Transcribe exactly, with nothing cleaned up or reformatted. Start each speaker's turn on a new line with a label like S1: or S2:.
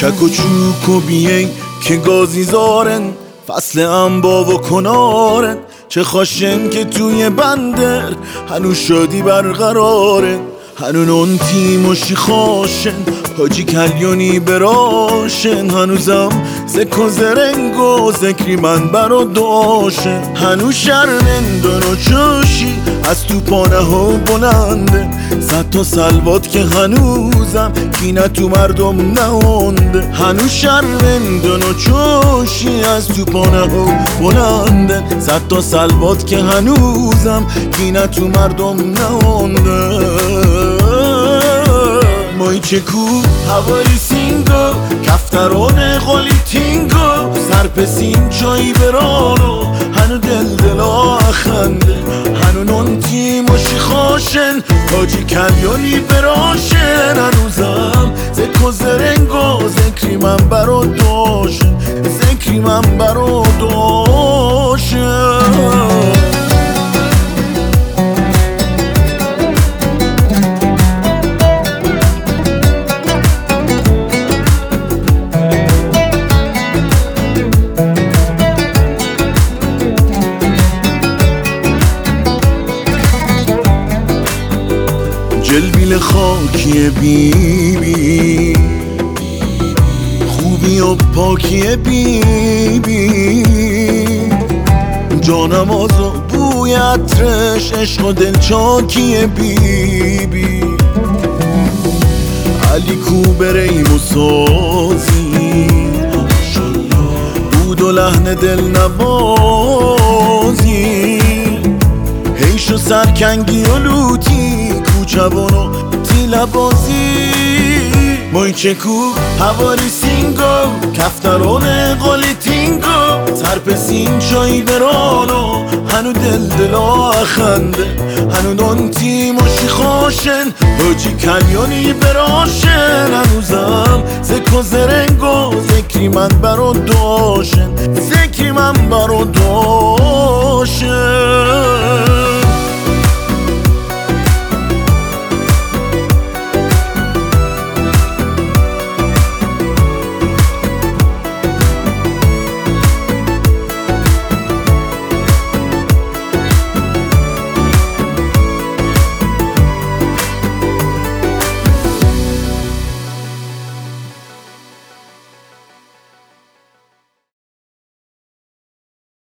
S1: چک و چوک و بیین که گازی زارن، فصل انبا و کنارن. چه خاشن که توی بندر هنوز شادی برقرارن، هنون اون تیموشی خاشن حاجی کلیونی براشن. هنوزم زک و زرنگ و ذکری من برا داشن، هنوز شرمندن و چوشی از تو پانه ها بلنده. صد تا سلوات که هنوزم کینه تو مردم نهونده، هنوز شرمندن و چوشی از تو پانه ها بلنده. صد تا سلوات که هنوزم کینه تو مردم نهونده. مای چکو هواری سینگو کفتران قولی تینگو، سرپسین چایی برانو هنو دل دلا خنده. هنو نون تیموشی خاشن حاجی کلیونی براشن. هنوزم زک و زرنگو ذکری من برا داشن، ذکری من برا داشن. جلبیل خاکی بی بی، خوبی و پاکی بی بی. جانم آزا بوی عطرش، عشق و دلچاکی بی بی. علی کوبریم و سازی بود و لحن دل نوازی. حیش و سرکنگی و لوتی جوانو تیلا بازی. مای چکو هواری سینگو کفتران قولی تینگو، سرپسین چایی برانو هنو دل دلا خنده. هنو دون تیموشی خاشن حاجی کلیونی براشن. هنوزم زک و زرنگو ذکری من برا داشن، ذکری من برا داشن.